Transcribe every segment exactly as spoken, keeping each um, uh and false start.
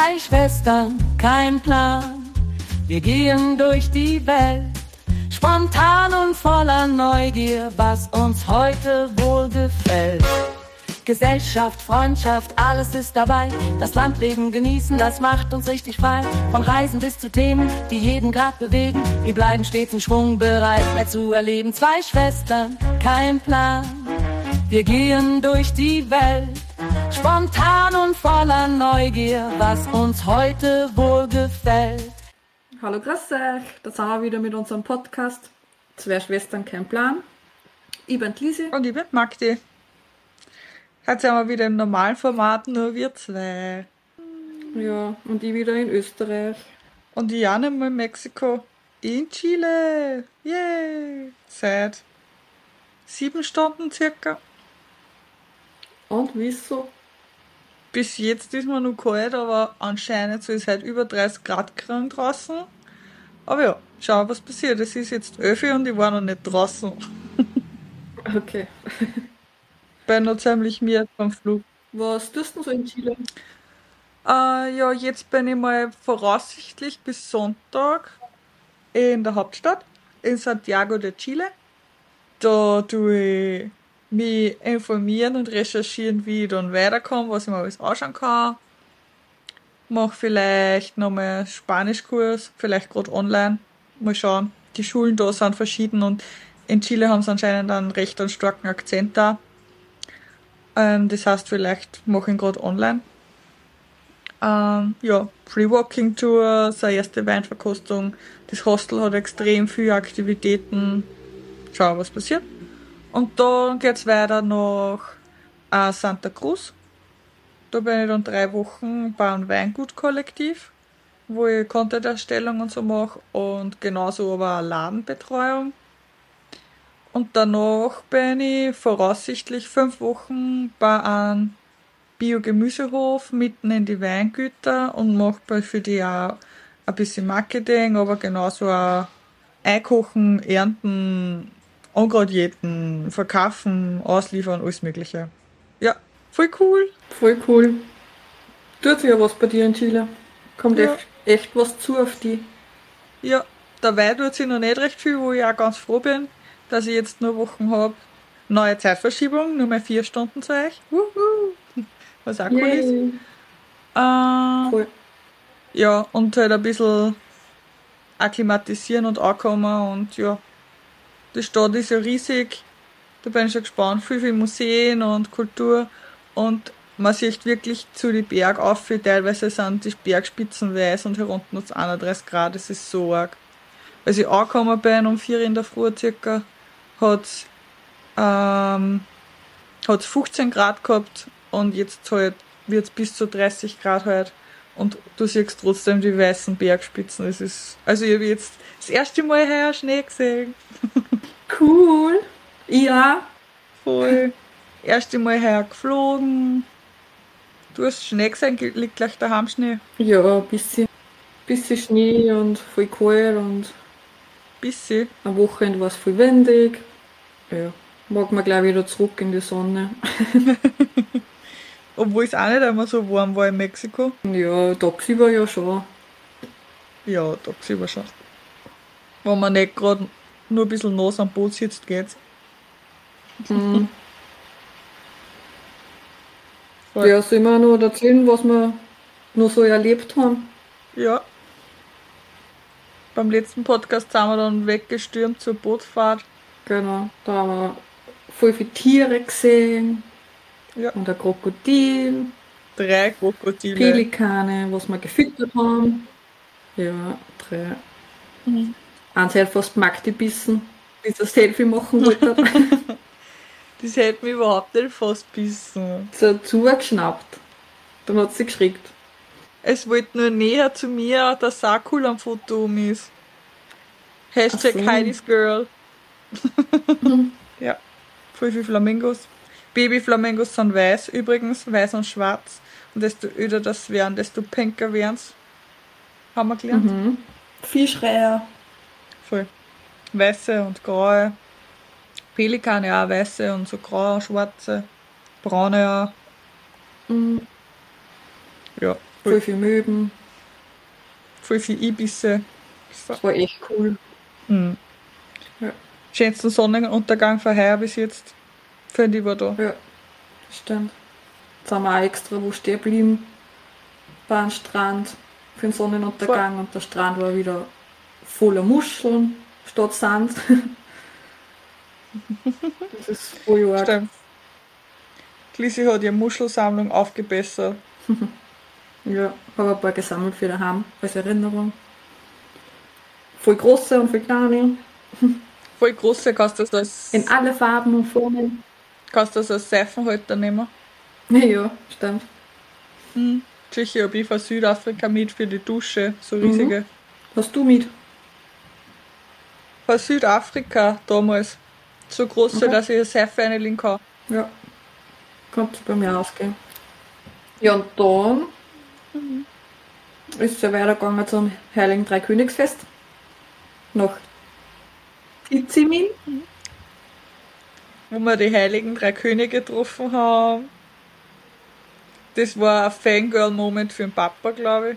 zwei Schwestern, kein Plan. Wir gehen durch die Welt, spontan und voller Neugier, was uns heute wohl gefällt. Gesellschaft, Freundschaft, alles ist dabei. Das Landleben genießen, das macht uns richtig frei. Von Reisen bis zu Themen, die jeden Grad bewegen. Wir bleiben stets in Schwung, bereit, mehr zu erleben. Zwei Schwestern, kein Plan. Wir gehen durch die Welt, spontan und voller Neugier, was uns heute wohl gefällt. Hallo, grüß euch. Da sind wir wieder mit unserem Podcast. Zwei Schwestern, kein Plan. Ich bin Lisi. Und ich bin Magdi. Heute sind wir wieder im normalen Format, nur wir zwei. Ja, und ich wieder in Österreich. Und ich auch nicht mal in Mexiko. In Chile. Yay! Seit sieben Stunden circa. Und wieso? Bis jetzt ist mir noch kalt, aber anscheinend soll es heute über dreißig Grad kriegen draußen. Aber ja, schauen, was passiert. Es ist jetzt elf und ich war noch nicht draußen. Okay. Bin noch ziemlich müde vom Flug. Was tust du so in Chile? Äh, ja, jetzt bin ich mal voraussichtlich bis Sonntag in der Hauptstadt, in Santiago de Chile. Da tue ich mich informieren und recherchieren, wie ich dann weiterkomme, was ich mir alles anschauen kann. Mach vielleicht nochmal einen Spanischkurs, vielleicht gerade online. Mal schauen. Die Schulen da sind verschieden und in Chile haben sie anscheinend einen recht einen starken Akzent da. Ähm, das heißt, vielleicht mache ich ihn gerade online. Ähm, ja, Free Walking Tour, seine erste Weinverkostung. Das Hostel hat extrem viele Aktivitäten. Schauen, was passiert. Und dann geht's weiter nach äh, Santa Cruz. Da bin ich dann drei Wochen bei einem Weingutkollektiv, wo ich Content-Erstellung und so mache und genauso aber eine Ladenbetreuung. Und danach bin ich voraussichtlich fünf Wochen bei einem Bio-Gemüsehof mitten in die Weingüter und mache für die auch ein bisschen Marketing, aber genauso auch Einkochen, Ernten, Angradieten, Verkaufen, Ausliefern, alles Mögliche. Ja, voll cool. Voll cool. Tut sich ja was bei dir in Chile. Kommt Ja. echt, echt was zu auf die. Ja, dabei tut sich noch nicht recht viel, wo ich auch ganz froh bin, dass ich jetzt nur Wochen habe. Neue Zeitverschiebung, nur mehr vier Stunden zu euch. Wuhu. Was auch cool ist. Yay. Äh, Voll. ja, und halt ein bisschen akklimatisieren und ankommen und ja. Die Stadt ist ja riesig. Da bin ich schon gespannt. Viel, viel Museen und Kultur. Und man sieht wirklich zu den Berg auf. Teilweise sind die Bergspitzen weiß und hier unten hat es einunddreißig Grad. Das ist so arg. Als ich angekommen bin, um vier in der Früh circa, hat es ähm, hat's fünfzehn Grad gehabt. Und jetzt halt wird es bis zu dreißig Grad halt. Und du siehst trotzdem die weißen Bergspitzen. Das ist, also ich habe jetzt das erste Mal heuer Schnee gesehen. Cool. Ja. Voll. Erste Mal heuer geflogen. Du hast Schnee gesehen, liegt gleich daheim Schnee. Ja, ein bisschen, bisschen Schnee und voll kalt und Bisschen. am Wochenende war es voll windig. Ja, mag man gleich wieder zurück in die Sonne. Obwohl es auch nicht immer so warm war in Mexiko. Ja, tagsüber ja schon. Ja, tagsüber schon. Wenn man nicht gerade nur ein bisschen nass am Boot sitzt, geht's. Mhm. Voll. Ja, sollen wir noch erzählen, was wir noch so erlebt haben? Ja. Beim letzten Podcast sind wir dann weggestürmt zur Bootfahrt. Genau, da haben wir voll viele Tiere gesehen. Ja. Und ein Krokodil, Drei Krokodile. Pelikane, was wir gefüttert haben. Ja, drei. Mhm. Eins hat fast Magdi bissen, bis er Selfie machen wollte. Das hätte mich überhaupt nicht fast bissen. So zugeschnappt. Dann hat sie geschreckt. Es wollte nur näher zu mir, dass auch cool am Foto um ist. Hashtag Ach so. Heidi's Girl. Ja, voll viele Flamingos. Babyflamingos sind weiß übrigens, weiß und schwarz. Und desto öder das werden, desto pinker werden's. Haben wir gelernt. Mhm. Fischreiher. Voll. Weiße und graue. Pelikane auch weiße und so graue, schwarze. Braune auch. Mhm. Ja, Voll viel Möben. Voll viel Ibisse. Das war echt cool. Mhm. Ja, Schönsten Sonnenuntergang von heuer bis jetzt. Finde ich war da. ja, das stimmt. Jetzt sind wir auch extra wo stehen geblieben. Bei einem Strand für den Sonnenuntergang und der Strand war wieder voller Muscheln statt Sand. Das ist voll arg. Stimmt. Die Lisi hat ihre Muschelsammlung aufgebessert. Ja, habe ein paar gesammelt für daheim als Erinnerung. Voll große und voll kleine. Voll große kannst du das als, In alle Farben und Formen. kannst du das als Seifenhalter nehmen. Ja, stimmt. Mhm. Sicher habe ich von Südafrika mit für die Dusche, so riesige. Hast du mit? Von Südafrika damals. So große, Okay. dass ich eine Seife reinlegen kann. Ja. Könnte bei mir ausgehen. Ja, und dann ist es ja weitergegangen zum Heiligen Dreikönigsfest. Nach Tizimin. Wo wir die heiligen drei Könige getroffen haben. Das war ein Fangirl-Moment für den Papa, glaube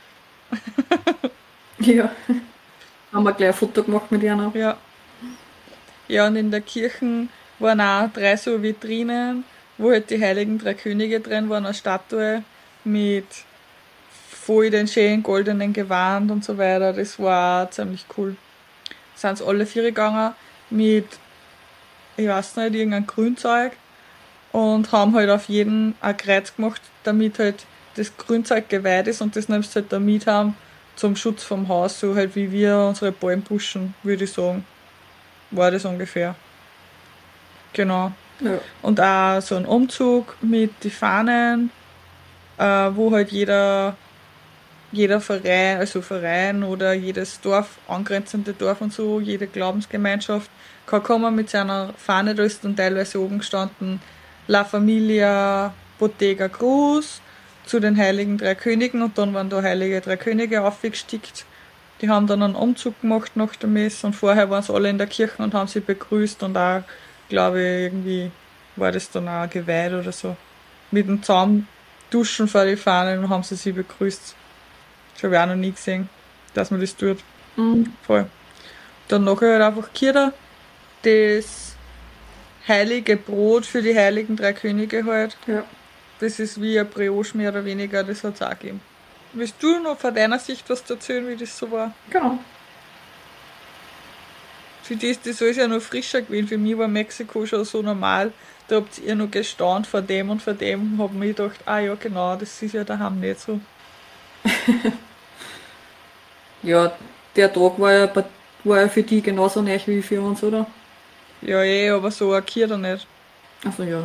ich. Ja. Haben wir gleich ein Foto gemacht mit ihr. Ja. Ja, und in der Kirche waren auch drei so Vitrinen, wo halt die heiligen drei Könige drin waren, eine Statue mit voll den schönen goldenen Gewand und so weiter. Das war auch ziemlich cool. Sind sie alle vier gegangen mit, ich weiß nicht, irgendein Grünzeug und haben halt auf jeden ein Kreuz gemacht, damit halt das Grünzeug geweiht ist und das nimmst du halt damit haben zum Schutz vom Haus, so halt wie wir unsere Bäume pushen, würde ich sagen. War das ungefähr. Genau. Ja. Und auch so ein Umzug mit den Fahnen, äh, wo halt jeder, jeder Verein, also Verein oder jedes Dorf, angrenzende Dorf und so, jede Glaubensgemeinschaft kann kommen mit seiner Fahne, da ist dann teilweise oben gestanden La Familia Bottega Cruz zu den Heiligen Drei Königen und dann waren da Heilige Drei Könige aufgestickt. Die haben dann einen Umzug gemacht nach der Messe und vorher waren sie alle in der Kirche und haben sie begrüßt und auch, glaube ich, irgendwie war das dann auch geweiht oder so. Mit dem Zaum duschen vor die Fahnen und haben sie sie begrüßt. Das habe ich auch noch nie gesehen, dass man das tut. Mhm. Voll. Dann nachher halt einfach Kirche, das heilige Brot für die heiligen drei Könige halt. Ja. Das ist wie ein Brioche mehr oder weniger, das hat es auch gegeben. Willst du noch von deiner Sicht was erzählen, wie das so war? Genau. Für die ist das alles ja noch frischer gewesen. Für mich war Mexiko schon so normal. Da habt ihr noch gestaunt vor dem und vor dem. Hab mir gedacht, ah ja genau, das ist ja daheim nicht so. Ja, der Tag war ja, bei- war ja für die genauso neu wie für uns, oder? Ja eh, aber so ein Kirche nicht. Also ja.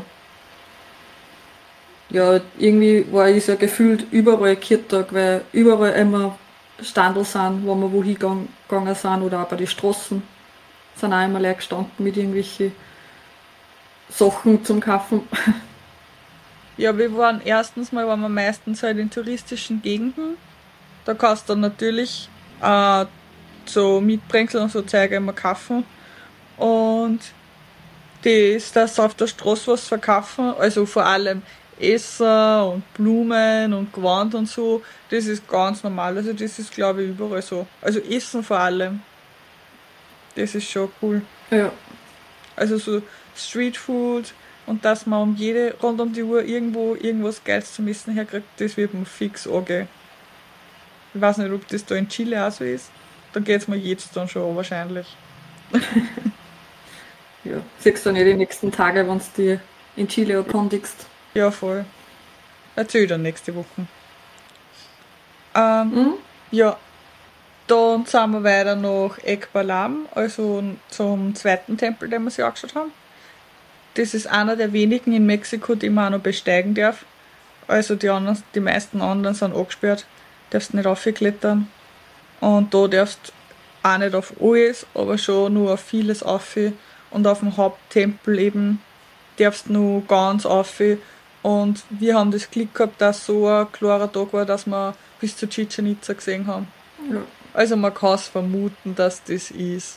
Ja, irgendwie war es ja gefühlt überall Kirchtag, weil überall immer Standel sind, wo wir wohin gang- gegangen sind oder auch bei den Straßen sind auch immer Leute gestanden mit irgendwelchen Sachen zum Kaufen. Ja, wir waren erstens mal, waren wir meistens halt in touristischen Gegenden. Da kannst du dann natürlich äh, so Mitbringsel und so Zeug immer kaufen. Und das, dass sie auf der Straße was verkaufen, also vor allem Essen und Blumen und Gewand und so, das ist ganz normal. Also das ist, glaube ich, überall so. Also Essen vor allem. Das ist schon cool. Ja, Also so Streetfood und dass man um jede, rund um die Uhr irgendwo irgendwas Geiles zum Essen herkriegt, das wird mir fix angehen. Ich weiß nicht, ob das da in Chile auch so ist. Da geht's mir jetzt dann schon an, wahrscheinlich. ja. Siehst du nicht die nächsten Tage, wenn du die in Chile erkundigst. Ja, voll. Erzähl dann nächste Woche. Ähm, Mhm. ja, dann sind wir weiter nach Ekbalam, also zum zweiten Tempel, den wir sich angeschaut haben. Das ist einer der wenigen in Mexiko, die man auch noch besteigen darf. Also die anderen, die meisten anderen sind angesperrt, darfst nicht raufklettern. Und da darfst auch nicht auf alles, aber schon nur auf vieles auf. Und auf dem Haupttempel eben darfst nur ganz auf. Und wir haben das Glück gehabt, dass so ein klarer Tag war, dass wir bis zu Chichen Itza gesehen haben. Ja. Also man kann es vermuten, dass das ist.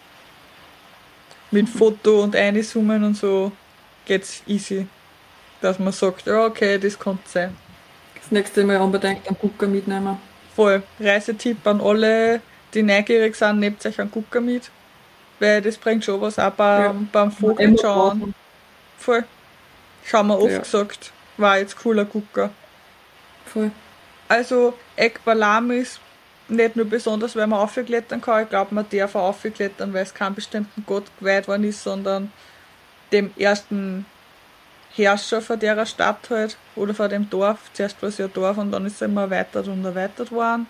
Mit Foto und Einzoomen und so geht's easy. Dass man sagt, ja okay, das kann sein. Das nächste Mal unbedingt einen Gucker mitnehmen. Voll. Reisetipp an alle, die neugierig sind, nehmt euch einen Gucker mit. Weil das bringt schon was, auch bei, Ja. beim Vogel schauen. brauchen. Voll. Schauen wir oft Ja. gesagt. War jetzt cooler Gucker. Voll. Also, Ekbalam ist nicht nur besonders, weil man aufklettern kann. Ich glaube, man darf auch aufklettern, weil es keinem bestimmten Gott geweiht worden ist, sondern dem ersten Herrscher von der Stadt halt. Oder von dem Dorf. Zuerst war es ja Dorf und dann ist es immer erweitert und erweitert worden.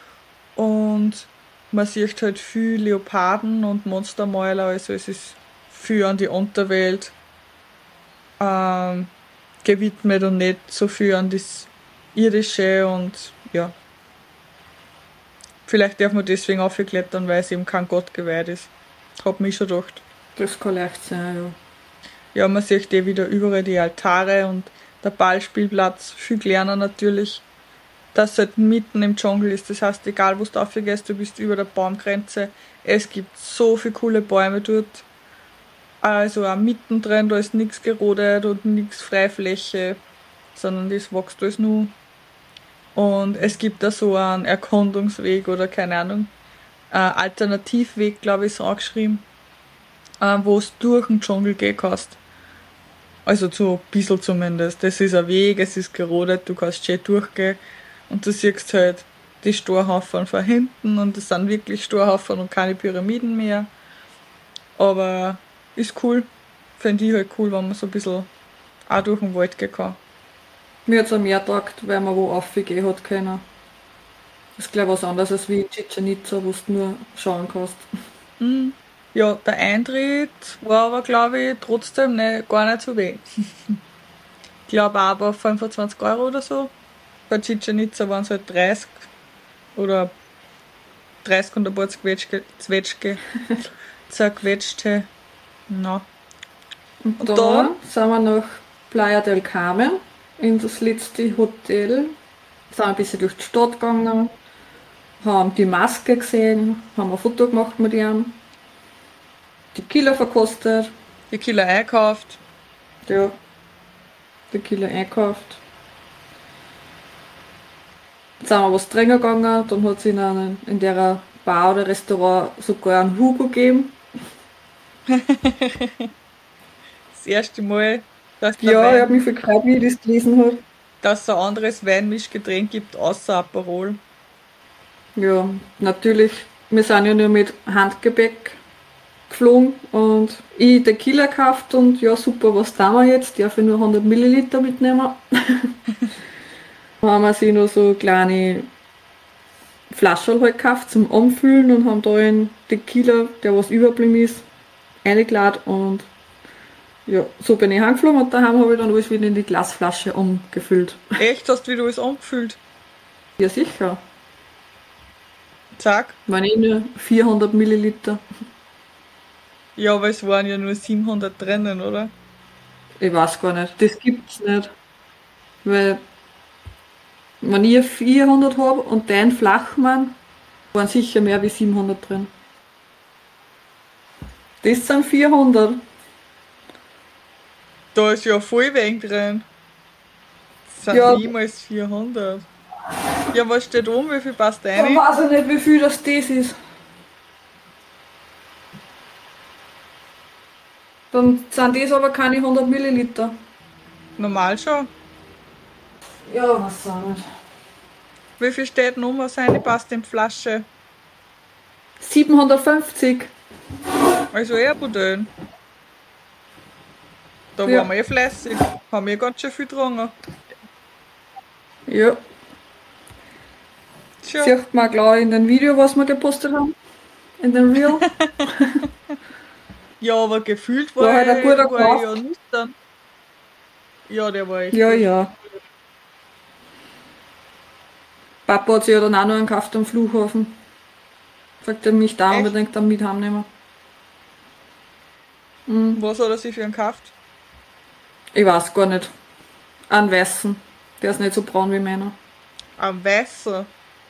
Und man sieht halt viel Leoparden und Monstermäuler. Also, es ist viel an die Unterwelt ähm, gewidmet und nicht so viel an das Irdische und ja. Vielleicht darf man deswegen aufklettern, weil es eben kein Gott geweiht ist. Hab mich schon gedacht. Das kann leicht sein, ja. Ja, man sieht eh wieder überall die Altare und der Ballspielplatz. Viel kleiner natürlich. Dass es halt mitten im Dschungel ist. Das heißt, egal wo du aufgehst, du bist über der Baumgrenze. Es gibt so viele coole Bäume dort. Also auch mittendrin, da ist nichts gerodet und nichts Freifläche, sondern das wächst alles nur. Und es gibt da so einen Erkundungsweg oder keine Ahnung, einen Alternativweg, glaube ich, ist angeschrieben, äh, wo es durch den Dschungel gehen kannst. Also so ein bisschen zumindest. Das ist ein Weg, es ist gerodet, du kannst schön durchgehen und du siehst halt die Storhaufen von hinten und es sind wirklich Storhaufen und keine Pyramiden mehr. Aber ist cool. Finde ich halt cool, wenn man so ein bisschen auch durch den Wald gehen kann. Mir hat es auch mehr getaugt, weil man wo aufgehen hat können. Das ist gleich was anderes als wie in Chichen Itza, wo du nur schauen kannst. Mhm. Ja, der Eintritt war aber, glaube ich, trotzdem nicht, gar nicht so wenig. Ich glaube auch aber fünfundzwanzig Euro oder so. Bei Chichen Itza waren es halt dreißig oder dreißig und ein paar zerquetschte, Zwetschge, zerquetschte. Na. Und, Und da, da? sind wir nach Playa del Carmen in das letzte Hotel. Sind ein bisschen durch die Stadt gegangen, haben die Maske gesehen, haben ein Foto gemacht mit ihm, die Killer verkostet, Die Killer einkauft. ja, die Killer einkauft. Jetzt sind wir was trinken gegangen, dann hat es in, einen, in der Bar oder Restaurant sogar einen Hugo gegeben. Das erste Mal, dass, der Ja, ich Wein, habe mich viel gefreut, wie ich das gelesen habe. dass es ein anderes Weinmischgetränk gibt, außer Aperol. Ja, natürlich, wir sind ja nur mit Handgepäck geflogen und ich Tequila gekauft und ja super, was tun wir jetzt? Darf ich nur hundert Milliliter mitnehmen? Dann haben wir sich noch so kleine Flaschen halt gekauft zum Umfüllen und haben da einen Tequila, der was überblieben ist, eingeladen und ja, so bin ich heimgeflogen und daheim habe ich dann alles wieder in die Glasflasche umgefüllt. Echt, hast du wieder alles angefühlt? Ja sicher, Zack. waren eh nur vierhundert Milliliter. Ja, aber es waren ja nur siebenhundert drinnen, oder? Ich weiß gar nicht, das gibt's nicht. Weil, wenn ich vierhundert habe und dein Flachmann, waren sicher mehr wie siebenhundert drin. Das sind vierhundert. Da ist ja voll wenig drin. Das sind Ja. niemals vierhundert. Ja, was steht oben? Wie viel passt Ich rein? weiß ich nicht, wie viel das das ist. Dann sind das aber keine hundert Milliliter. Normal schon. Ja, was auch nicht. Wie viel steht denn um, was reinpasst in die Flasche? siebenhundertfünfzig. Also eher Budön. Da Ja. waren wir eh fleißig. Haben wir ganz schön viel getrunken. Ja, Tja. sieht man gleich in dem Video, was wir gepostet haben. In dem Reel. Ja, aber gefühlt war, War halt ein ich, guter war ich Kauf. ja nicht dann. Ja, der war echt Ja, gut. ja. Papa hat sich ja dann auch noch einen gekauft am Flughafen. Sagt er mich da Echt? unbedingt dann mit heimnehmen. Mhm. Was hat er sich für einen gekauft? Ich weiß gar nicht. Einen weißen. Der ist nicht so braun wie meiner. Ein weißer.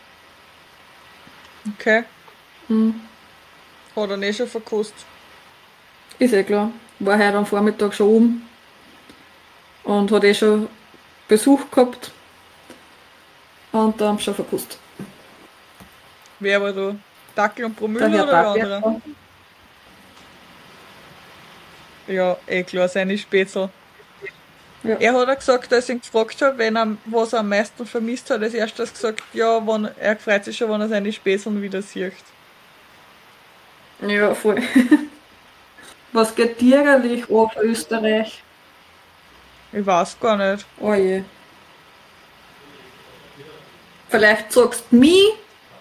Okay. Mhm. Hat er nicht schon verkostet. Ist eh klar. War heute am Vormittag schon oben. Und hat eh schon Besuch gehabt. Und da haben sie schon verpusst. Wer war da? Dackel und Der Promille Herr oder der Dackel. andere? Ja, eh klar, seine Spätzle. Ja. Er hat auch gesagt, als ich ihn gefragt habe, wenn er, was er am meisten vermisst hat, als erstes gesagt, ja, wenn, er freut sich schon, wenn er seine Spätzle wieder sieht. Ja, voll. Was geht dir eigentlich auf Österreich? Ich weiß gar nicht. Oh je. Vielleicht sagst du mich?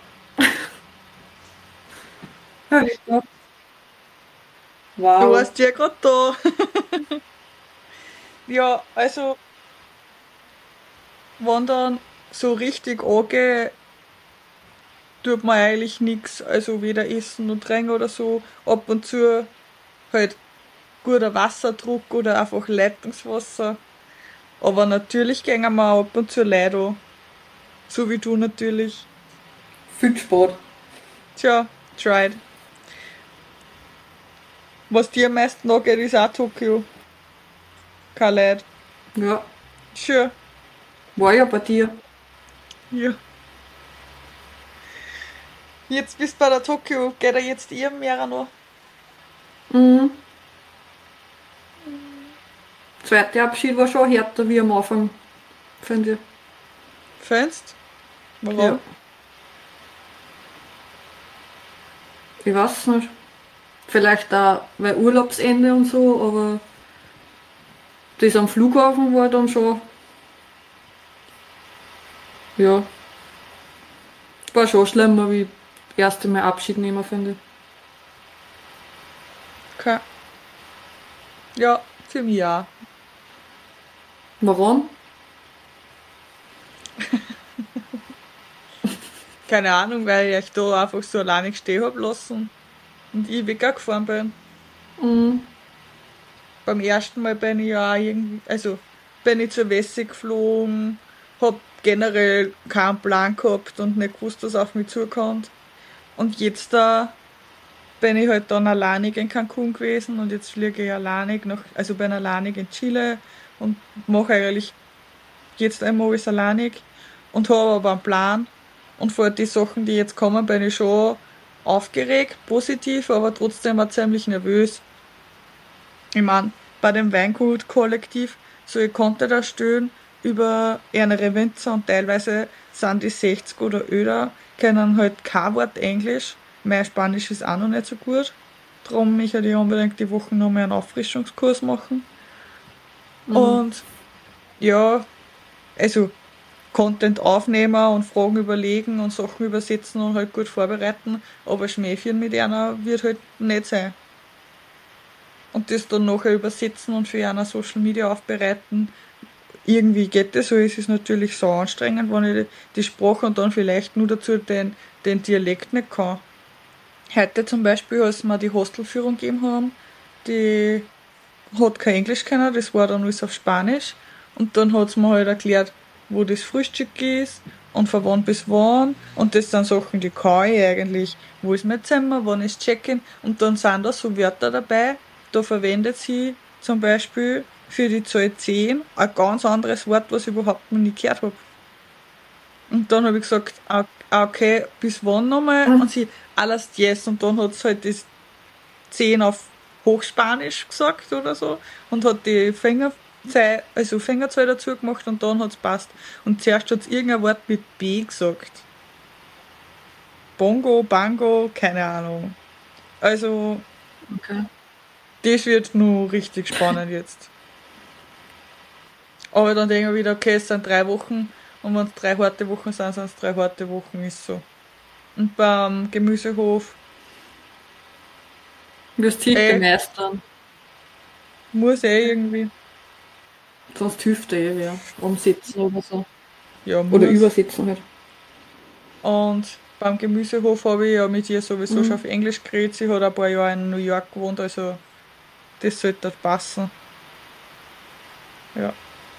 Ja, ich glaub. Du Wow. warst ja gerade da. Ja, also, wenn dann so richtig angeht, tut man eigentlich nichts. Also weder essen und trinken oder so. Ab und zu halt guter Wasserdruck oder einfach Leitungswasser. Aber natürlich gehen wir auch ab und zu Leute an. So wie du natürlich. Viel Sport. Tja, tried. Was dir am meisten angeht, ist auch Tokio. Kein Leid. Ja, Sure. war ja bei dir. Ja. Jetzt bist du bei der Tokio. Geht er jetzt ihr mehr noch? Mhm. Zweiter Abschied war schon härter wie am Anfang, finde ich. Findest? Warum? Ja. Ich weiß nicht. Vielleicht auch, weil Urlaubsende und so, aber das am Flughafen war dann schon. Ja. War schon schlimmer wie das erste Mal Abschied nehmen, finde ich. Okay. Ja, für mich auch. Warum? Keine Ahnung, weil ich da einfach so alleine stehen hab lassen und ich weggefahren bin. Mhm. Beim ersten Mal bin ich ja auch irgendwie, also bin ich zur Wesse geflogen, hab generell keinen Plan gehabt und nicht gewusst, was auf mich zukommt. Und jetzt da bin ich halt dann alleinig in Cancun gewesen und jetzt fliege ich alleinig nach, also bin alleinig in Chile und mache eigentlich jetzt einmal alles alleinig und habe aber einen Plan. Und vor die Sachen, die jetzt kommen, bin ich schon aufgeregt, positiv, aber trotzdem auch ziemlich nervös. Ich mein, bei dem Weingut-Kollektiv, so ich konnte da stehen über ihre Winzer und teilweise sind die sechzig oder öder, können halt kein Wort Englisch. Mein Spanisch ist auch noch nicht so gut. Darum möchte ich unbedingt die Woche noch mal einen Auffrischungskurs machen. Und ja, also Content aufnehmen und Fragen überlegen und Sachen übersetzen und halt gut vorbereiten, aber Schmähchen mit einer wird halt nicht sein. Und das dann nachher übersetzen und für einer Social Media aufbereiten, irgendwie geht das so, es ist natürlich so anstrengend, wenn ich die Sprache und dann vielleicht nur dazu den, den Dialekt nicht kann. Heute zum Beispiel, als wir die Hostelführung gegeben haben, die hat kein Englisch können, das war dann alles auf Spanisch. Und dann hat sie mir halt erklärt, wo das Frühstück ist und von wann bis wann. Und das sind Sachen, die kann ich eigentlich. Wo ist mein Zimmer, wann ist Check-in? Und dann sind da so Wörter dabei, da verwendet sie zum Beispiel für die Zahl zehn ein ganz anderes Wort, was ich überhaupt noch nie gehört habe. Und dann habe ich gesagt, ah, okay, bis wann nochmal? Und sie, alles yes. Und dann hat sie halt das zehn auf Hochspanisch gesagt oder so und hat die Fingerzei, also Fingerzahl dazu gemacht und dann hat es passt. Und zuerst hat es irgendein Wort mit B gesagt. Bongo, Bango, keine Ahnung. Also, Okay. das wird nur richtig spannend jetzt. Aber dann denke ich wieder, okay, es sind drei Wochen und wenn es drei harte Wochen sind, sind es drei harte Wochen, ist so. Und beim Gemüsehof Wirst du Äh. meistern. muss eh irgendwie, Sonst hilft er eh wer. Umsitzen oder so. ja, muss. Oder übersitzen halt. Und beim Gemüsehof habe ich ja mit ihr sowieso Mhm. schon auf Englisch geredet. Sie hat ein paar Jahre in New York gewohnt, also das sollte dort passen. Ja.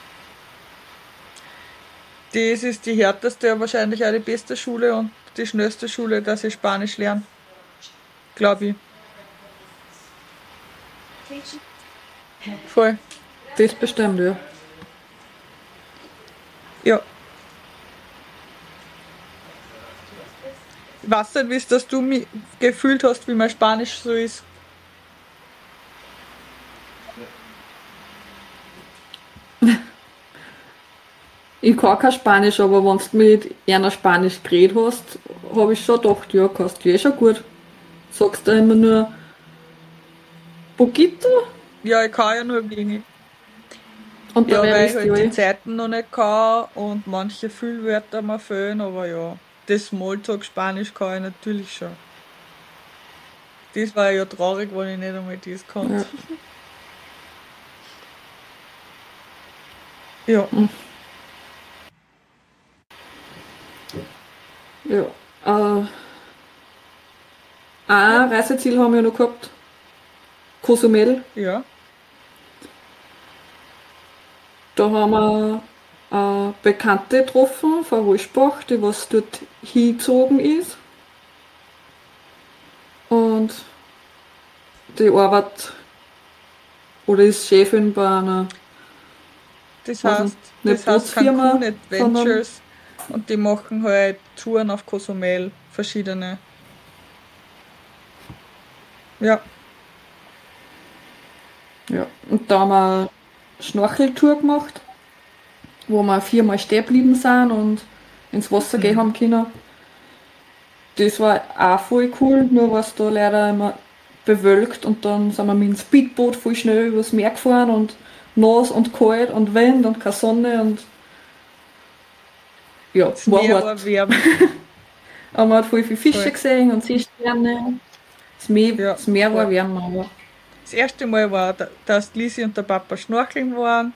Das ist die härteste, aber wahrscheinlich auch die beste Schule und die schnellste Schule, dass ich Spanisch lerne. Glaube ich. Voll. Das bestimmt, ja. Ja. Ich weiß nicht, wie es, dass du mich gefühlt hast, wie mein Spanisch so ist. Ich kann kein Spanisch, aber wenn du mit einer Spanisch geredet hast, habe ich schon gedacht, ja, kannst du eh schon gut. Sagst du immer nur Poquito Ja, ich kann ja nur wenig. und Ja, dann weil ich wisst halt ihr die eh. Zeiten noch nicht kann und manche Füllwörter mir fehlen, aber ja, das Smalltalk-Spanisch kann ich natürlich schon. Das war ja traurig, wenn ich nicht einmal das konnte. Ja. Ja. Äh, ein Reiseziel haben wir noch gehabt. Cozumel. Ja. Da haben wir eine Bekannte getroffen von Wolfsbach, die was dort hingezogen ist. Und die arbeitet oder ist Chefin bei einer Das Was heißt, denn? das Eine heißt Bootsfirma, Cancun Adventures und die machen halt Touren auf Cozumel, verschiedene. Ja, Ja, und da haben wir eine Schnorcheltour gemacht, wo wir viermal stehen geblieben sind und ins Wasser gehen haben können. Das war auch voll cool, nur war es da leider immer bewölkt und dann sind wir mit dem Speedboot voll schnell übers Meer gefahren und nass und kalt und Wind und keine Sonne und ja, das war Meer hart. war wärmer. Aber man hat voll viele Fische Voll. gesehen und Seesterne. Das Meer, Ja, das Meer war voll. wärmer, ja. Das erste Mal war, da- dass die Lisi und der Papa schnorcheln waren.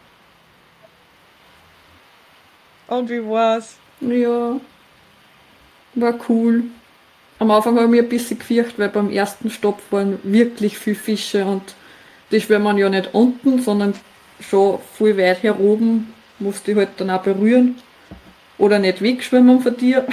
Und wie war's? Ja, war cool. Am Anfang habe ich mich ein bisschen gefürchtet, weil beim ersten Stopp waren wirklich viele Fische und die schwimmen ja nicht unten, sondern schon viel weit her oben, musst du halt dann auch berühren oder nicht wegschwimmen von dir.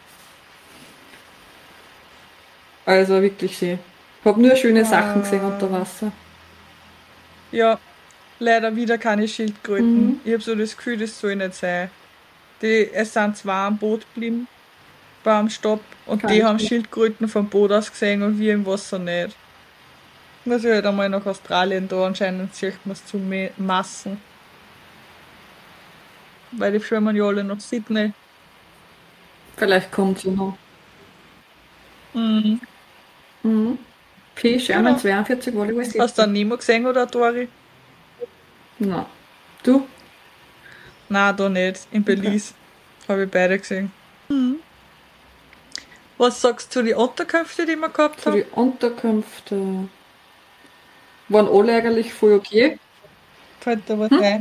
Also wirklich schön. Ich habe nur schöne Sachen gesehen unter Wasser. Ja, leider wieder keine Schildkröten. Ich habe so das Gefühl, das soll nicht sein. Die, es sind zwei am Boot geblieben beim Stopp und die Keine haben Schildkröten. Schildkröten vom Boot aus gesehen und wir im Wasser nicht. Muss ich halt einmal nach Australien, da anscheinend sieht man es zu Me- Massen. Weil die schwimmen ja alle nach Sydney. Vielleicht kommt sie noch. Mhm. Mhm. P. Sherman Genau. zweiundvierzig Volleyball Hast du siebzig. einen Nemo gesehen oder Dori? Nein. Du? Nein, da nicht. In Belize. Habe ich beide gesehen. Was sagst du zu den Unterkünften, die wir gehabt Für haben? die Unterkünfte waren alle eigentlich voll okay. Fällt da was ein?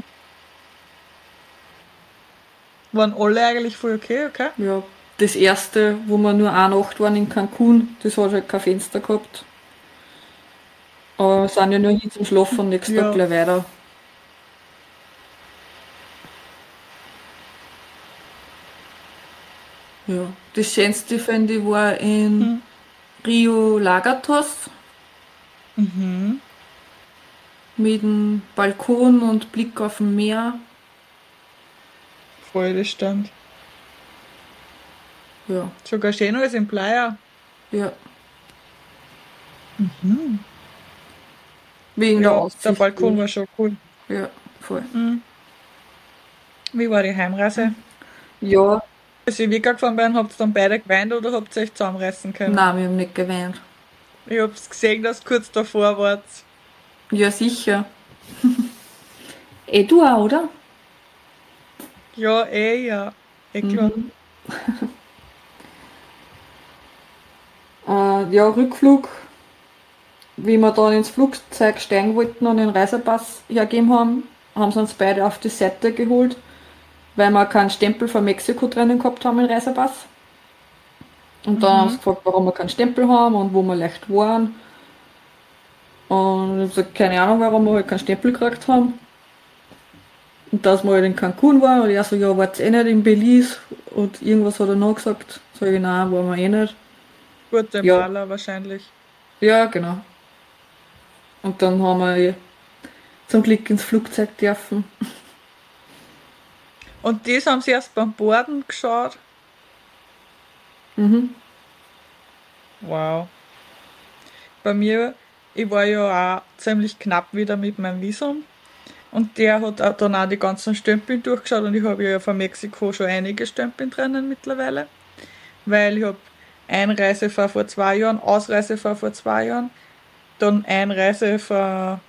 Waren alle eigentlich voll okay, okay? Ja, das erste, wo wir nur eine Nacht waren in Cancun, das hat halt kein Fenster gehabt. Aber wir sind ja nur hin zum Schlafen und nächsten Ja. Tag gleich weiter. Ja, das Schönste, finde ich, war in Rio Lagos Mhm. mit dem Balkon und Blick auf dem Meer. Voll, das stimmt. Ja, Sogar schöner als in Playa. ja. Wegen der Ja, der Aussicht. Balkon war schon cool. Ja, voll. Wie war die Heimreise? Ja, Als ihr weggefahren bin, habt ihr dann beide geweint oder habt ihr euch zusammenreißen können? nein, wir haben nicht geweint. Ich hab's gesehen, dass ihr kurz davor wart. Ja, sicher. Eh, du auch, oder? Ja, eh, ja. Eh klar. Äh, ja, Rückflug, wie wir dann ins Flugzeug steigen wollten und den Reisepass hergeben haben, haben sie uns beide auf die Seite geholt, weil wir keinen Stempel von Mexiko drinnen gehabt haben im Reisepass. Und dann haben sie gefragt, warum wir keinen Stempel haben und wo wir leicht waren. Und ich habe gesagt, keine Ahnung, warum wir halt keinen Stempel gekriegt haben. Und dass wir halt in Cancun waren und er so, ja, wart eh nicht in Belize und irgendwas hat er noch gesagt. Sag ich, nein, waren wir eh nicht. Guatemala wahrscheinlich. Ja, genau. Und dann haben wir zum Glück ins Flugzeug dürfen. Und das haben sie erst beim Borden geschaut. Wow. Bei mir, ich war ja auch ziemlich knapp wieder mit meinem Visum. Und der hat auch dann auch die ganzen Stempel durchgeschaut und ich habe ja von Mexiko schon einige Stempel drinnen mittlerweile. Weil ich habe Einreise vor vor zwei Jahren, Ausreise vor vor zwei Jahren, dann Einreise vor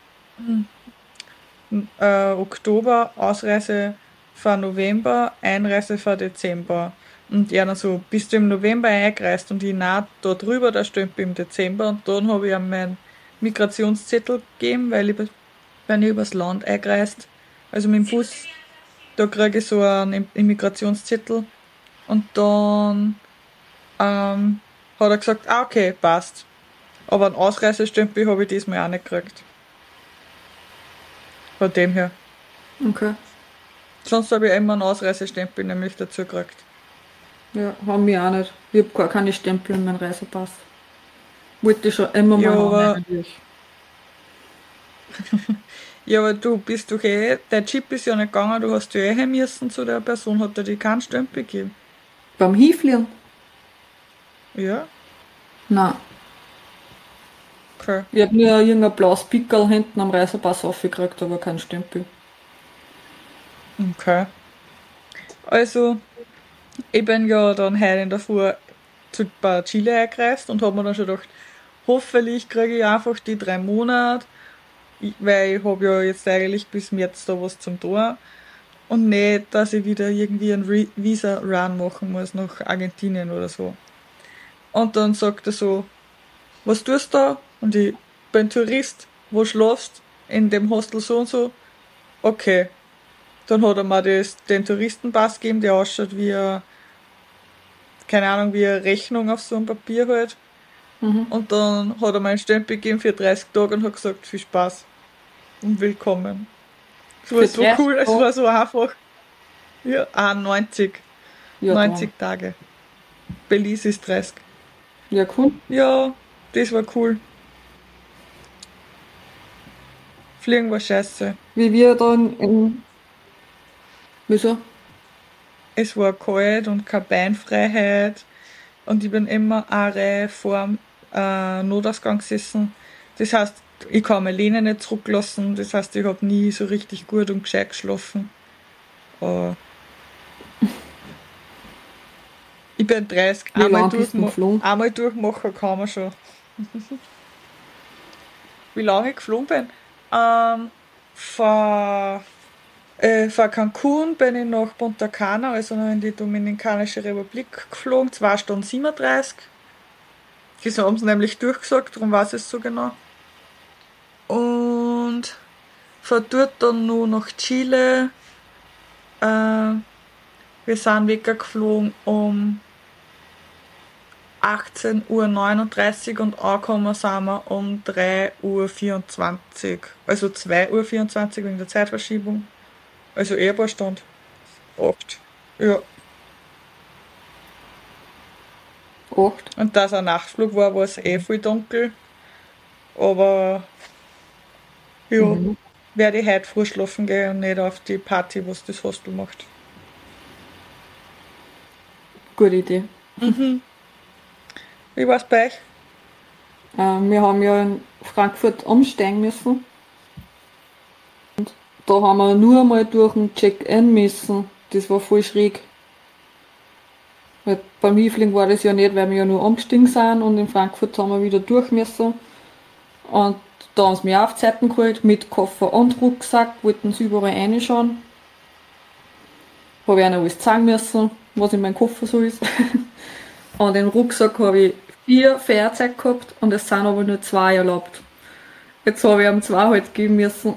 äh, Oktober, Ausreise vor November, Einreise vor Dezember. Und ja, dann so, bist du im November eingereist und ich nah da drüber, da Stempel im Dezember und dann habe ich ihm meinen Migrationszettel gegeben, weil ich be- bin ich übers Land eingereist. Also mit dem Bus, da kriege ich so einen Im- Immigrationszettel und dann ähm, hat er gesagt, ah, okay, passt. Aber einen Ausreisestempel habe ich diesmal auch nicht gekriegt. Von dem her. Okay. Sonst habe ich immer einen Ausreisestempel nämlich dazu gekriegt. Ja, haben wir auch nicht. Ich habe gar keine Stempel in meinem Reisepass. Wollte ich schon immer mal Ja, haben aber, eigentlich. ja, aber du bist doch eh, der Chip ist ja nicht gegangen, du hast ja eh heim müssen zu der Person, hat er dir keinen Stempel gegeben. Beim Hinfliegen? Ja, Nein. okay. Ich habe nur irgendein blaues Pickel hinten am Reisepass aufgekriegt, aber keinen Stempel. Okay. Also, ich bin ja dann heute in der Früh zu bei Chile eingereist und habe mir dann schon gedacht, hoffentlich kriege ich einfach die drei Monate, ich- weil ich habe ja jetzt eigentlich bis März da was zum Tun und nicht, dass ich wieder irgendwie einen Re Visa-Run machen muss nach Argentinien oder so. Und dann sagt er so, was tust du da? Und ich bin Tourist, wo schlafst? In dem Hostel so und so. Okay. Dann hat er mir das, den Touristenpass gegeben, der ausschaut wie eine, keine Ahnung, wie eine Rechnung auf so einem Papier halt. Mhm. Und dann hat er mir einen Stempel gegeben für dreißig Tage und hat gesagt, viel Spaß und willkommen. Es war Für so dreißig cool, es Tage? war so einfach. Ja, ah, neunzig. Ja, neunzig dann. Tage. Belize ist dreißig. Ja, cool. Ja, das war cool. Fliegen war scheiße. Wie wir dann in. Wieso? Es war kalt und keine Beinfreiheit. Und ich bin immer eine Reihe vor dem äh, Notausgang gesessen. Das heißt, ich kann meine Lehne nicht zurücklassen. Das heißt, ich habe nie so richtig gut und gescheit geschlafen. Äh, ich bin dreißig. Wie Einmal, lang bist du durchma geflogen? einmal durchmachen kann man schon. Wie lange ich geflogen bin? Ähm, von, äh, von Cancun bin ich nach Punta Cana, also noch in die Dominikanische Republik geflogen. zwei Stunden siebenunddreißig. Das haben sie nämlich durchgesagt, darum weiß ich es so genau. Und von dort dann nur nach Chile. Äh, wir sind weggeflogen um achtzehn Uhr neununddreißig und angekommen sind wir um drei Uhr vierundzwanzig. Also zwei Uhr vierundzwanzig wegen der Zeitverschiebung. Also eher ein paar Stunden. Acht. Ja. Acht. Und da es ein Nachtflug war, war es eh voll dunkel. Aber ja, Mhm. werde ich heute früh schlafen gehen und nicht auf die Party, was das Hostel macht. Gute Idee. Wie war's bei euch? Ähm, wir haben ja in Frankfurt umsteigen müssen. Da haben wir nur mal durch den Check-in müssen. Das war voll schräg. Weil beim Hinfliegen war das ja nicht, weil wir ja nur umgestiegen sind und in Frankfurt haben wir wieder durch müssen. Und da haben sie mich auf Zeiten geholt mit Koffer und Rucksack, wollten sie überall reinschauen. Habe ich ihnen alles zeigen müssen, was in meinem Koffer so ist. Und im Rucksack habe ich vier Feuerzeuge gehabt und es sind aber nur zwei erlaubt. Jetzt habe ich ihm zwei halt geben müssen.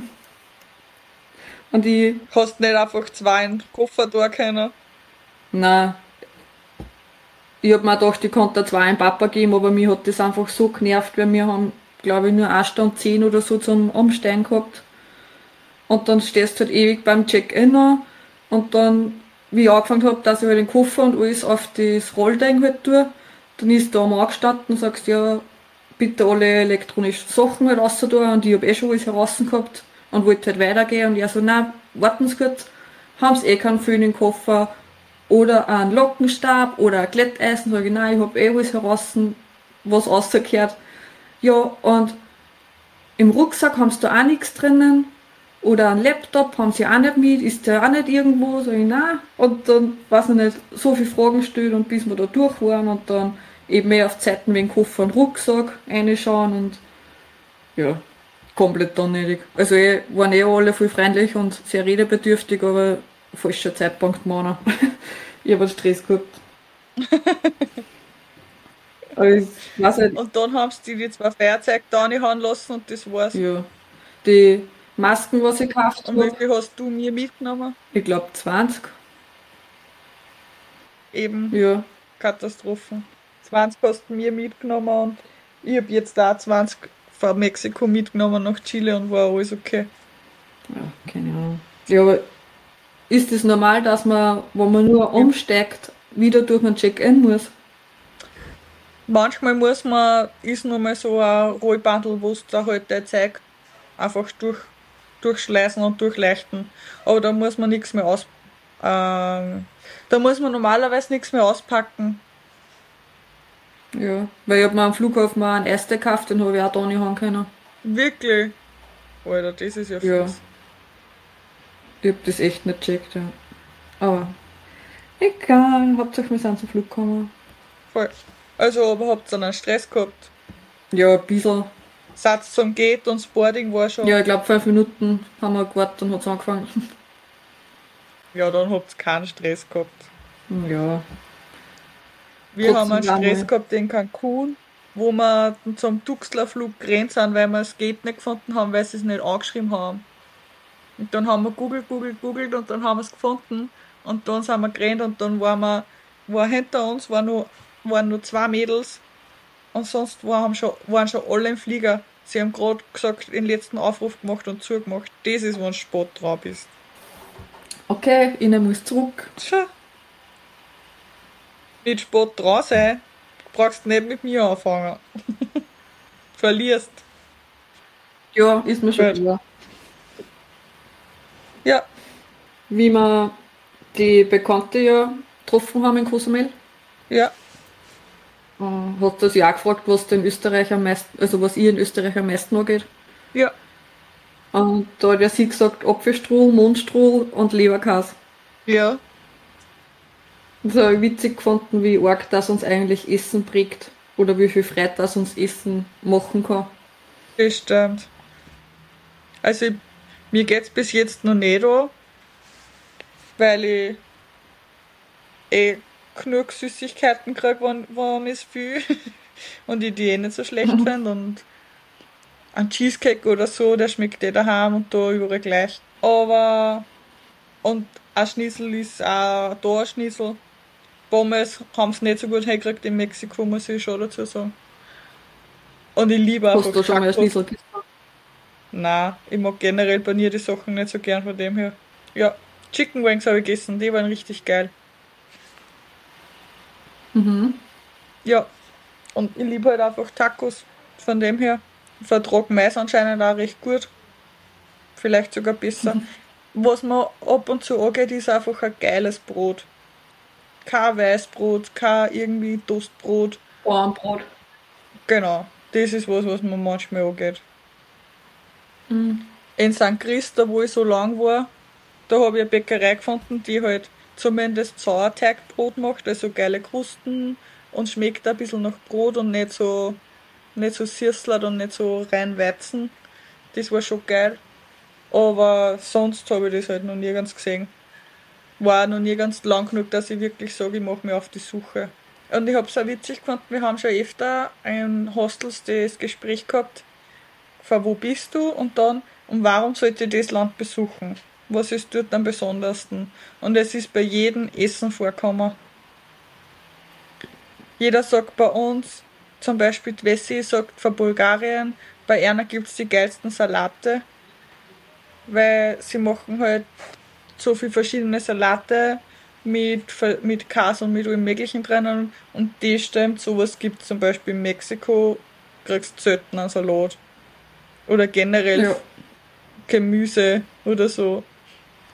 Und ich, Hast nicht einfach zwei in den Koffer da können? nein, ich habe mir gedacht, ich konnte zwei einen Papa geben, aber mich hat das einfach so genervt, weil wir haben, glaube ich, nur eine Stunde zehn oder so zum Umsteigen gehabt. Und dann stehst du halt ewig beim Check-in an und dann, wie ich angefangen habe, dass ich halt den Koffer und alles auf das Rollding halt tue, dann ist da am angestanden und sagst, ja, bitte alle elektronischen Sachen halt raus da und ich habe eh schon alles heraus gehabt und wollte halt weitergehen und er so, nein, warten Sie kurz, haben Sie eh keinen Föhn im Koffer oder einen Lockenstab oder ein Glätteisen, sag ich, nein, ich habe eh alles heraus, was rausgehört. Ja, und im Rucksack haben sie da auch nichts drinnen. Oder ein Laptop haben sie auch nicht mit, ist der auch nicht irgendwo, so ich, nein. Und dann, weiß ich nicht, so viele Fragen stellen und bis wir da durch waren und dann eben mehr auf Zeiten wegen Koffer und Rucksack reinschauen und ja, komplett unnötig. Also eh, waren eh alle voll freundlich und sehr redebedürftig, aber falscher Zeitpunkt, Mann. Ich habe Stress gehabt. Aber ich weiß nicht, Und dann haben sie die zwei Feuerzeuge da reinhauen lassen und das war's. ja, die Masken, was ich gekauft Und wie habe, viel hast du mir mitgenommen? ich glaube zwanzig. Eben Ja, Katastrophen. zwanzig hast du mir mitgenommen und ich habe jetzt da zwanzig von Mexiko mitgenommen nach Chile und war alles okay. ja, keine Ahnung. Ja, aber ist es normal, dass man, wenn man nur umsteigt, wieder durch einen Check-in muss? Manchmal muss man, ist nur mal so ein Rollbandel, wo es da halt der Zeug einfach durch, durchschleißen und durchleuchten. Aber da muss man nichts mehr aus, ähm, da muss man normalerweise nichts mehr auspacken. Ja, weil ich hab mir am Flughafen mal einen Erste gekauft, den habe ich auch da nicht haben können. Wirklich. Alter, das ist ja Ja, fies. ich hab das echt nicht gecheckt, ja. Aber egal, Hauptsache wir sind zum Flug gekommen. Voll. Also, aber habt ihr einen Stress gehabt? Ja, ein bisschen. Satz zum Gate und das Boarding war schon. Ja, ich glaube fünf Minuten haben wir gewartet und hat's angefangen. Ja, dann habt ihr keinen Stress gehabt. Ja, Wir haben trotzdem einen war Stress mal. gehabt in Cancun, wo wir zum Tuxtler-Flug gerannt sind, weil wir das Gate nicht gefunden haben, weil sie es nicht angeschrieben haben. Und dann haben wir googelt, googelt, googelt und dann haben wir es gefunden. Und dann sind wir gerannt und dann waren wir, war hinter uns war nur, waren nur zwei Mädels und sonst waren schon, waren schon alle im Flieger. Sie haben gerade gesagt, den letzten Aufruf gemacht und zugemacht. Das ist, wenn du spät dran bist. Okay, ich muss zurück. Tja, mit spät dran sein, brauchst du nicht mit mir anfangen. Verlierst. Ja, ist mir schon Gut. klar. Ja, Wie wir die Bekannte ja getroffen haben in Cozumel, ja. äh, hat das ja auch gefragt, was denn Österreich am meisten, also was ihr in Österreich am meisten angeht. Ja, Und da hat ja sie gesagt, Apfelstrudel, Mundstrudel und Leberkäse. ja, Das habe ich witzig gefunden, wie arg das uns eigentlich Essen prägt. Oder wie viel Freude das uns Essen machen kann. das stimmt. Also ich, mir geht's bis jetzt noch nicht an, weil ich eh genug Süßigkeiten kriege, wenn, wenn ich viel und ich die eh nicht so schlecht finde. Und ein Cheesecake oder so, der schmeckt eh daheim und da überall gleich. Aber, und ein Schnitzel ist auch da ein Schnitzel. Pommes haben sie nicht so gut hingekriegt in Mexiko, muss ich schon dazu sagen. Und ich liebe Hast einfach du schon mal ein Tacos. Schnitzel gegessen? Nein, ich mag generell bei mir die Sachen nicht so gern von dem her. Ja, Chicken Wings habe ich gegessen, die waren richtig geil. Mhm. Ja, und ich liebe halt einfach Tacos von dem her. Ich vertrage Mais anscheinend auch recht gut. Vielleicht sogar besser. Was mir ab und zu angeht, ist einfach ein geiles Brot. Kein Weißbrot, kein irgendwie Toastbrot. Brot. Genau, das ist was, was mir manchmal angeht. Mhm. In Sankt Christa, wo ich so lang war, da habe ich eine Bäckerei gefunden, die halt zumindest Sauerteigbrot macht, also geile Krusten und schmeckt ein bisschen nach Brot und nicht so, nicht so süßlert und nicht so rein Weizen. Das war schon geil. Aber sonst habe ich das halt noch nie ganz gesehen. War auch noch nie ganz lang genug, dass ich wirklich sage, ich mache mich auf die Suche. Und ich habe es auch witzig gefunden, wir haben schon öfter in Hostels das Gespräch gehabt, von wo bist du und dann, und warum sollte ich das Land besuchen? Was ist dort am besondersten? Und es ist bei jedem Essen vorkommen. Jeder sagt bei uns, zum Beispiel die Wessi sagt von Bulgarien, bei einer gibt es die geilsten Salate, weil sie machen halt so viele verschiedene Salate mit, mit Käse und mit allem Möglichen drinnen und die stimmt, sowas gibt es zum Beispiel in Mexiko, kriegst du selten einen Salat. Oder generell Ja. Gemüse oder so.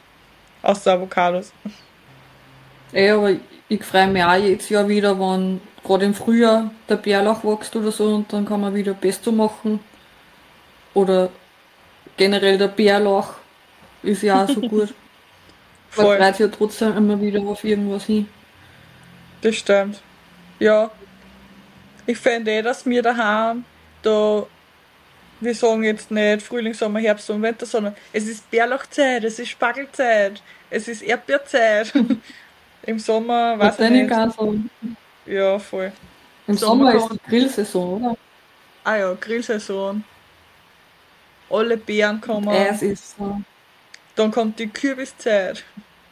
Außer Avocados. Ey, aber ich freue mich auch jedes Jahr wieder, wenn gerade im Frühjahr der Bärlauch wächst oder so und dann kann man wieder Pesto machen. Oder generell der Bärlauch ist ja auch so gut. Man Voll, freut sich ja trotzdem immer wieder auf irgendwas hin. das stimmt. Ja, ich finde eh, dass wir daheim da, wir sagen jetzt nicht Frühling, Sommer, Herbst und Winter, sondern es ist Bärlauchzeit, es ist Spargelzeit, es ist Erdbeerzeit. Im Sommer, Bei weiß ich denen nicht. ganz so. Ja, voll. Im Sommer Sommer ist kann, die Grillsaison, oder? ah ja, Grillsaison. Alle Beeren Und Eis kommen. ist so. Dann kommt die Kürbiszeit.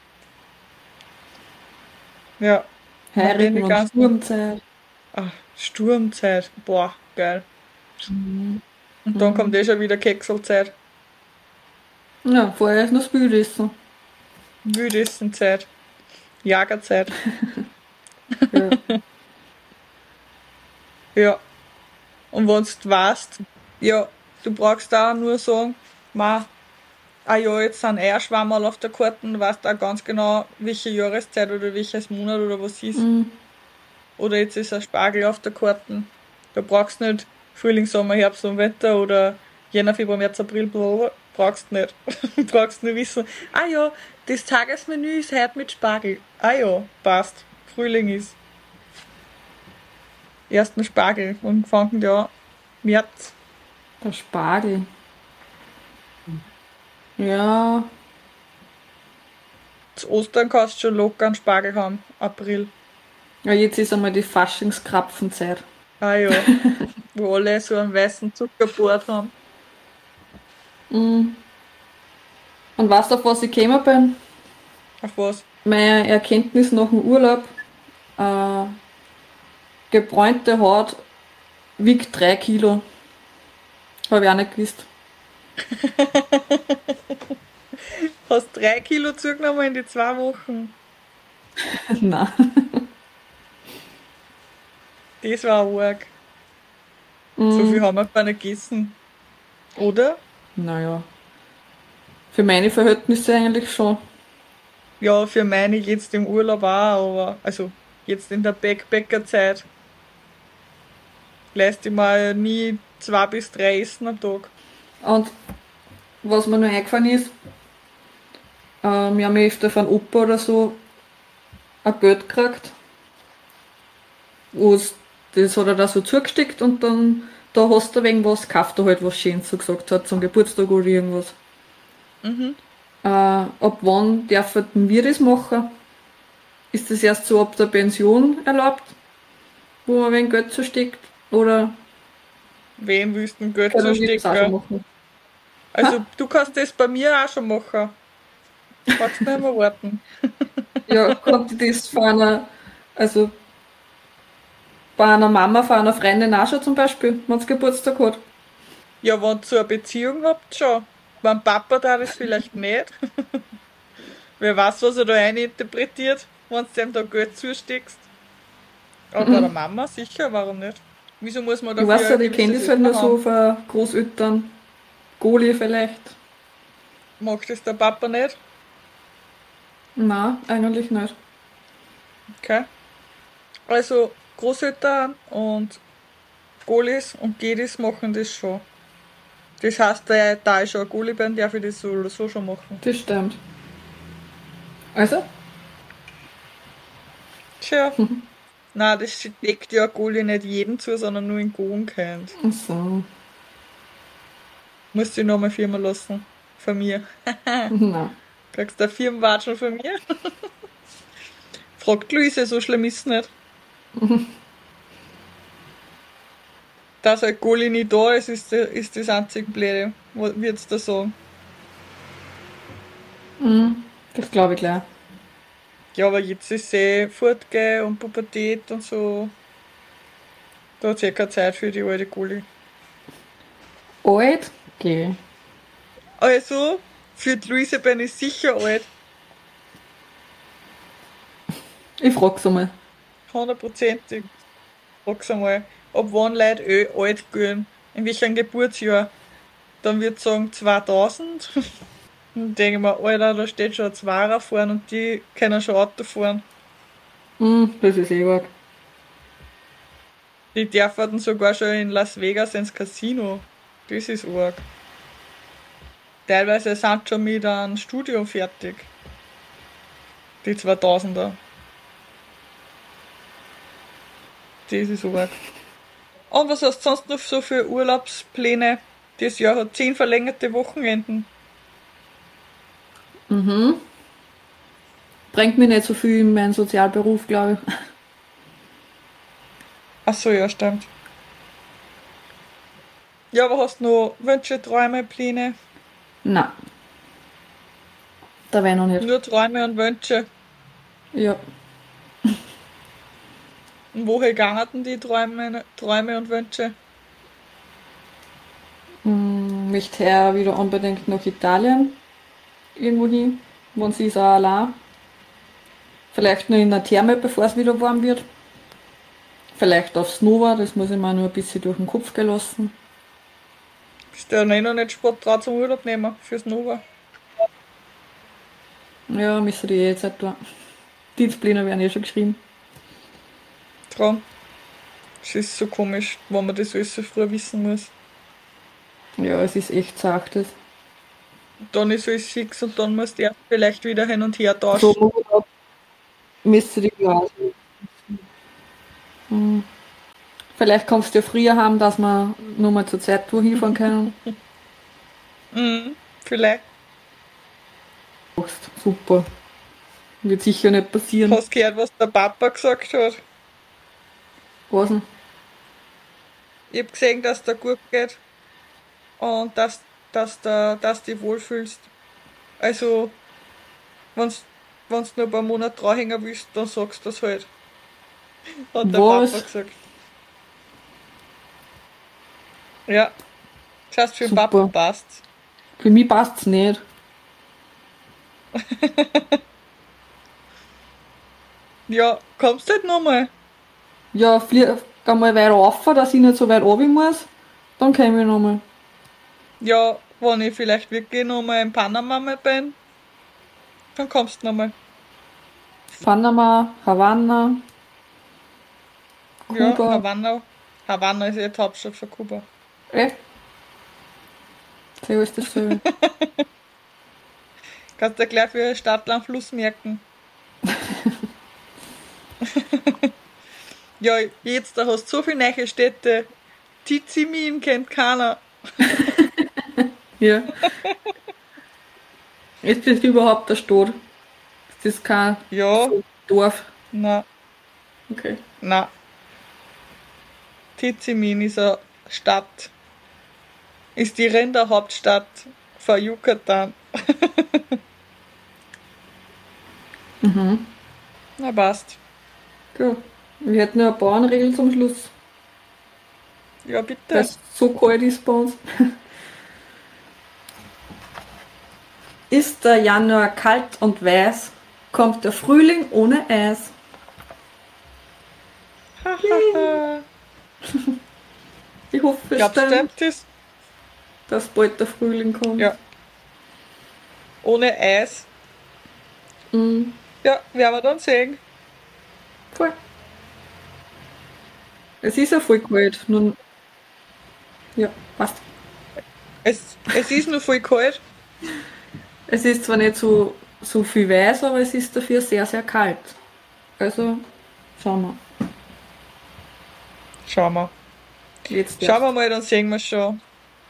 Ja, mit Heurigen den und ganzen, Sturmzeit. ah, Sturmzeit. Boah, geil. Mhm. Und dann kommt Mhm. eh schon wieder Kekselzeit. Ja, vorher ist noch das Bühlessen. Wildessenzeit. Jagerzeit. Ja. Ja. Und wenn du weißt, ja, du brauchst da nur sagen, ma, ah ja, jetzt sind Eierschwammerl auf der Karte, du weißt auch ganz genau, welche Jahreszeit oder welches Monat oder was ist. Mhm. Oder jetzt ist ein Spargel auf der Karte. Da brauchst du nicht Frühling, Sommer, Herbst und Winter oder Jänner, Februar, März, April, blablabla. Brauchst nicht. Brauchst nur wissen, ah ja, das Tagesmenü ist heute mit Spargel. Ah ja, passt. Frühling ist. Ersten Spargel und fangen ja März. Der Spargel. Ja, Zu Ostern kannst du schon locker einen Spargel haben. April. ja, jetzt ist einmal die Faschingskrapfenzeit. Ah ja, wo alle so einen weißen Zuckerbord haben. Mhm. Und weißt du, auf was ich gekommen bin? Auf was? Meine Erkenntnis nach dem Urlaub, äh, gebräunte Haut wiegt drei Kilo. Habe ich auch nicht gewusst. Hast drei Kilo zugenommen in die zwei Wochen. Nein. Das war arg. So viel Mhm. haben wir gar nicht gegessen. Oder? Naja, für meine Verhältnisse eigentlich schon. Ja, für meine jetzt im Urlaub auch, aber also jetzt in der Backpackerzeit lässt ich mal nie zwei bis drei essen am Tag. Und was mir noch eingefallen ist, äh, wir haben ja öfter von Opa oder so ein Geld gekriegt, wo's, das hat er da so zugesteckt und dann da hast du wegen was, kauft er halt was Schönes, so gesagt hat, zum Geburtstag oder irgendwas. Mhm. Äh, ab wann dürfen wir das machen? Ist das erst so ab der Pension erlaubt, wo man wegen Geld zusteckt? Oder Wem willst du denn Geld können wir das auch schon zustecken? machen? Also du kannst das bei mir auch schon machen. Brauchst nicht mehr warten. Ja, konnte das von einer, also bei einer Mama, von einer Freundin auch schon zum Beispiel, wenn sie Geburtstag hat. Ja, wenn ihr so eine Beziehung habt, schon. Mein Papa da das vielleicht nicht. Wer weiß, was er da reininterpretiert, wenn du dem da Geld zusteckst. Aber bei der Mhm. Mama sicher, warum nicht? Wieso muss man Ich weiß dafür ein nicht, ich kenne gewisses das halt nur Alter so haben? von Großeltern, Goli vielleicht. Macht das der Papa nicht? Nein, eigentlich nicht. Okay. Also Großeltern und Golis und Gedis machen das schon. Das heißt, da da ich schon ein Goli bin, darf ich das so oder so schon machen. Das stimmt. Also? Tja. Nein, das deckt ja ein Goli nicht jedem zu, sondern nur in Golen kennt. Ach so. Musst du nochmal Firma lassen. Von mir. Nein. Kriegst du eine Firmenwatschel von mir? Fragt Luise, so schlimm ist es nicht. Dass ein Goli nicht da ist, ist, der- ist das einzig Blöde. Was wird's da sagen? Mhm. Das glaube ich gleich. Ja, aber jetzt ist eh Fortgehen und Pubertät und so. Da hat eh keine Zeit für die alte Goli. Alt? Okay. Also, für die Luise bin ich sicher alt. Ich frag's einmal. Hundertprozentig. Frag's einmal, ab wann Leute eh alt gehen. In welchem Geburtsjahr. Dann wird sagen zweitausend. Dann denke ich mir, Alter, da steht schon ein Zweier vorne und die können schon Auto fahren. Mhm, das ist eh arg. Die dürfen sogar schon in Las Vegas ins Casino. Das ist arg. Teilweise sind schon mit einem Studium fertig. Die zweitausender. Das ist arg. Und was hast du sonst noch so für Urlaubspläne? Das Jahr hat zehn verlängerte Wochenenden. Mhm. Bringt mir nicht so viel in meinen Sozialberuf, glaube ich. Ach so, ja, stimmt. Ja, aber hast du noch Wünsche, Träume, Pläne? Nein. Da wäre noch nicht. Nur Träume und Wünsche. Ja. Und woher gingen die Träume, Träume und Wünsche? Hm, möchte her wieder unbedingt nach Italien. Irgendwo hin. Wenn sie ist auch allein. Vielleicht noch in der Therme, bevor es wieder warm wird. Vielleicht aufs Nova, das muss ich mir nur ein bisschen durch den Kopf gelassen. Bist du ja noch nicht Sport dran zum Urlaub nehmen fürs Nova? Ja, müsste die eh jetzt etwa. Dienstpläne werden eh schon geschrieben. Dran. Es ist so komisch, wenn man das alles so früh wissen muss. Ja, es ist echt zart. Das. Dann ist alles fix und dann musst du erst vielleicht wieder hin und her tauschen. So müsste die ja. Hm. Vielleicht kommst du ja früher haben, dass wir nur mal zur Zeit wo hinfahren können. Mhm, vielleicht. Super. Wird sicher nicht passieren. Hast du gehört, was der Papa gesagt hat? Was denn? Ich hab gesehen, dass der gut geht und dass, dass, der, dass du dich wohlfühlst. Also, wenn du nur ein paar Monate dranhängen willst, dann sagst du das halt. Hat der Was? Papa gesagt. Ja. Das heißt, für den Super. Papa passt's. Für mich passt es nicht. Ja, kommst du nicht nochmal? Ja, flieg einmal weiter rauf, dass ich nicht so weit runter muss. Dann komme ich nochmal. Ja, wenn ich vielleicht wirklich nochmal in Panama mal bin, dann kommst du nochmal. Panama, Havanna, Ja, Kuba. Havanna. Havanna ist ja die Hauptstadt von Kuba. Echt? So ist das so. Kannst du gleich für Stadtland Fluss merken. Ja, jetzt da hast du so viele neue Städte. Tizimin kennt keiner. Ja. Ist das überhaupt der Stadt? Ist das kein Ja, Dorf? na, Okay. na. Tizimin ist eine Stadt. Ist die Rinderhauptstadt von Yucatan. Mhm. Na passt. Gut. Wir hätten noch eine Bauernregel zum Schluss, Ja, bitte. weil es so kalt ist bei uns. Ist der Januar kalt und weiß, kommt der Frühling ohne Eis. Hahaha. Ich hoffe, es Glaubst du, stimmt, das? dass bald der Frühling kommt. Ja. Ohne Eis. Mhm. Ja, werden wir dann sehen. Voll. Es ist ja voll kalt. Nun, ja, passt. Es, es ist nur voll kalt. Es ist zwar nicht so, so viel weiß, aber es ist dafür sehr, sehr kalt. Also, schauen wir. Schauen wir. Jetzt Schauen wir mal, dann sehen wir schon.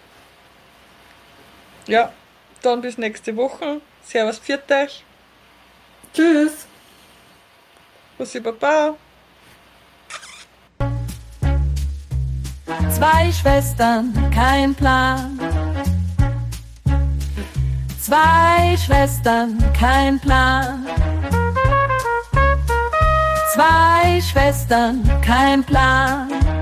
Ja, dann bis nächste Woche. Servus, pfiat euch. Tschüss. Bussi Baba. Zwei Schwestern, kein Plan. Zwei Schwestern, kein Plan. Zwei Schwestern, kein Plan.